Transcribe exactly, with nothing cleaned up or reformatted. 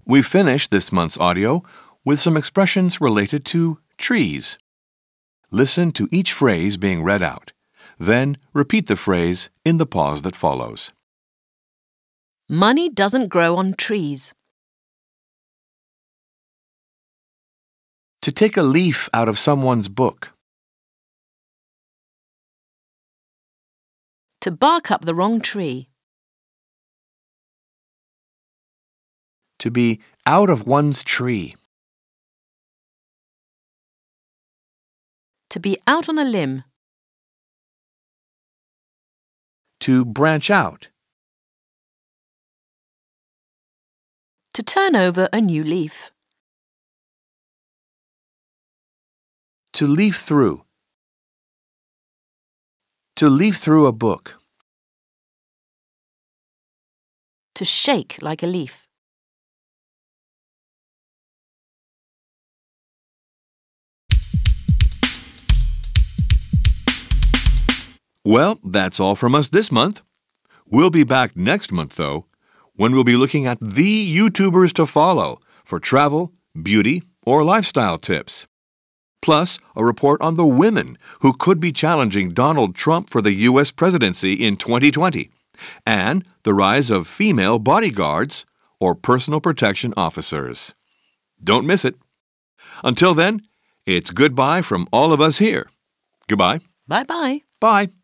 We finished this month's audio with some expressions related to trees. Listen to each phrase being read out. Then repeat the phrase in the pause that follows. Money doesn't grow on trees. To take a leaf out of someone's book. To bark up the wrong tree. To be out of one's tree. To be out on a limb. To branch out. To turn over a new leaf. To leaf through. To leaf through a book. To shake like a leaf. Well, that's all from us this month. We'll be back next month, though, when we'll be looking at the YouTubers to follow for travel, beauty, or lifestyle tips. Plus, a report on the women who could be challenging Donald Trump for the U S presidency in twenty twenty, and the rise of female bodyguards or personal protection officers. Don't miss it. Until then, it's goodbye from all of us here. Goodbye. Bye-bye. Bye.